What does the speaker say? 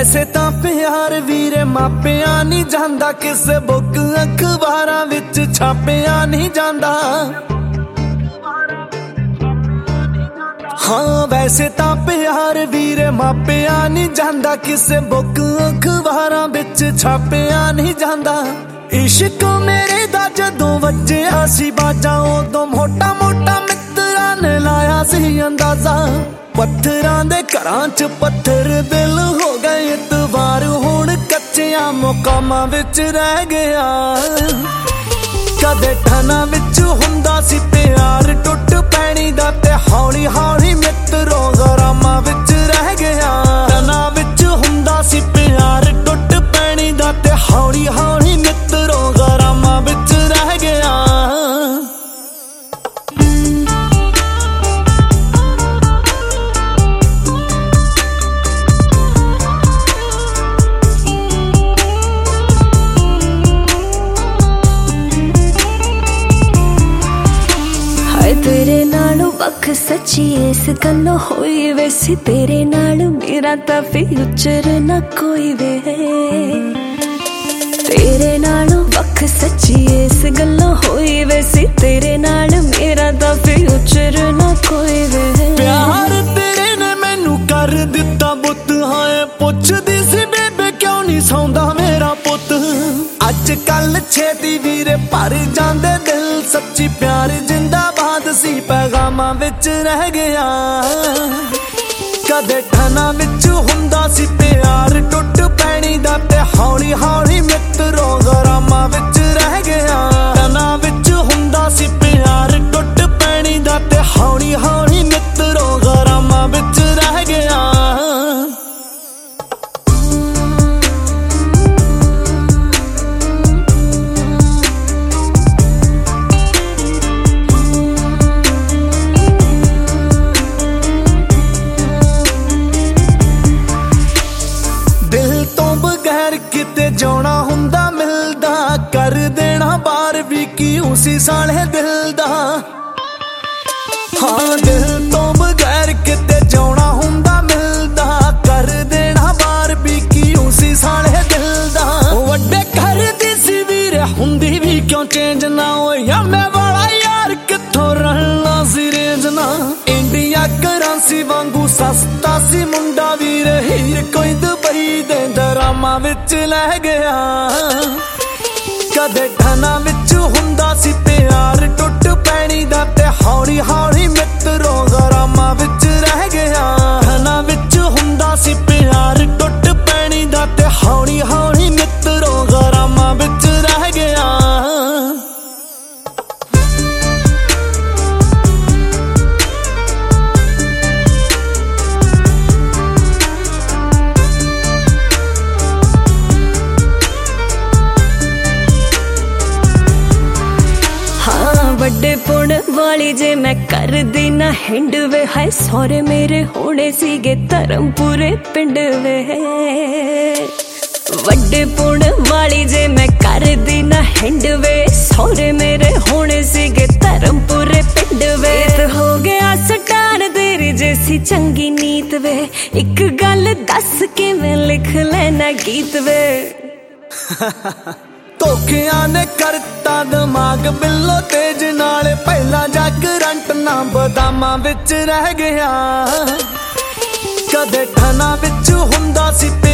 वैसे तां प्यार वीरे मापिया नहीं जांदा, किसे बुक अखबारां विच छापिया नहीं जांदा। हाँ वैसे तां प्यार वीरे मापिया नहीं जांदा, किसे बुक अखबारां विच छापिया नहीं जांदा। इश्क मेरे दा जदों वज्जिया सी बाजा, उदों मोटा मोटा मित्तरां ने लाया सी अंदाजा। पत्थरां दे घरां च पत्थर दिल हो गए इतवार, हुण कच्चियां मुकामां विच रह गया। कदे ठना विच हुंदा सी प्यार टुट पैणी दा, ते हौली हौली मित्रों गरामां विच रह गया। ठना विच हुंदा सी प्यार टुट पैणी दा, ते हौली हौली मित्रों गरामां विच रह गया। तेरे नालों वख सच्ची इस गल्लों होई वैसी, तेरे नाल मेरा तां फ्यूचर ना कोई वे। तेरे नालों वख सच्ची इस गल्लों होई वैसी, तेरे नाल मेरा तां फ्यूचर ना कोई वे। प्यार तेरे ने मैनू कर दिता बुत, हाए पुछदी सी बेबे क्यों नहीं सौंदा मेरा पुत। अज कल छेती वीरे भर जांदे दिल, सच्ची प्यार जिंदाबाद सी पैगामां विच रह गया। कदे ठना विच हुंदा सी प्यार टुट पैणी दा, ते हौली हौली मित्रों गरामां विच रह गया। ठना विच हुंदा सी प्यार टुट पैणी दा, ते हौली हौली मित्रों गरामां विच रह गया। किते जाना हुंदा मिलदा, कर देना बार भी की उसी साले दिल दा। हाँ दिल तो बगैर किते जाना हुंदा मिलदा, कर देना बार भी की उसी साले दिल दा। वड्डे घर दी सी वीरे हुंदी भी क्यों चेंज ना होया, मैं वाला यार किथों रहना सी रेंज ना। इंडिया करेंसी वांगू सस्ता सी मुंडा वीरे, हीर कोई दुबई दे दरामां विच लह गया। कदे ठना विच हुंदा सी प्यार टुट पैणी दा, ते हौली हौली मित्रों गरामां विच रह गया। ठना विच हुंदा सी प्यार टुट पैणी दा, ते हौली हौली मित्रों गरामां विच रह गया। ਵੱਡੇ ਪੁਣ ਵਾਲੀ ਜੇ ਮੈਂ ਕਰਦੀ ਨਾ ਹਿੰਡ ਵੇ, ਹਾਏ ਸਹੁਰੇ ਮੇਰੇ ਹੋਣੇ ਸੀਗੇ ਧਰਮਪੁਰੇ ਪਿੰਡ ਵੇ। ਵੱਡੇ ਪੁਣ ਵਾਲੀ ਜੇ ਮੈਂ ਕਰਦੀ ਨਾ ਹਿੰਡ ਵੇ, ਸਹੁਰੇ ਮੇਰੇ ਹੋਣੇ ਸੀਗੇ ਧਰਮਪੁਰੇ ਪਿੰਡ ਵੇ। ਹੋ ਗਿਆ ਸਟਾਰ ਤੇਰੀ ਜੈਸੀ ਚੰਗੀ ਨੀਤ ਵੇ, ਇੱਕ ਗੱਲ ਦੱਸ ਕਿਵੇਂ ਲਿਖ ਲੈਣਾ ਗੀਤ ਵੇ। ਧੋਖਿਆਂ ਨੇ ਕਰਤਾ ਦਿਮਾਗ ਬਿੱਲੋ ਤੇਜ ਨਾਲ, ਪਹਿਲਾਂ ਜਾ ਕਰੰਟ ਨਾ ਬਦਾਮਾਂ ਵਿੱਚ ਰਹਿ ਗਿਆ। ਕਦੇ ਠਨਾ ਵਿੱਚ ਹੁੰਦਾ ਸੀ